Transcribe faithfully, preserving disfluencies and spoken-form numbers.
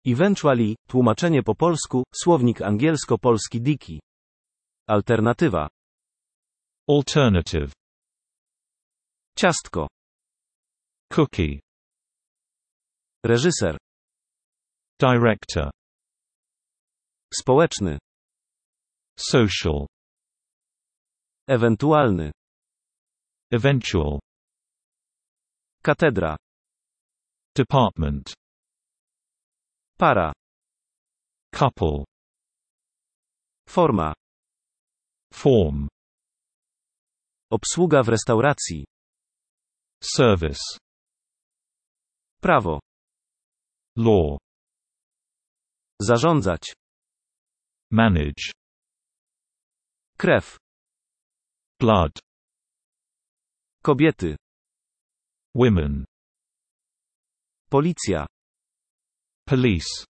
Eventually, tłumaczenie po polsku, słownik angielsko-polski Diki. Alternatywa. Alternative. Ciastko. Cookie. Reżyser. Director. Społeczny. Social. Ewentualny. Eventual. Katedra. Department. Para. Couple. Forma. Form. Obsługa w restauracji. Service. Prawo. Law. Zarządzać. Manage. Krew. Blood. Kobiety. Women. Policja. Police.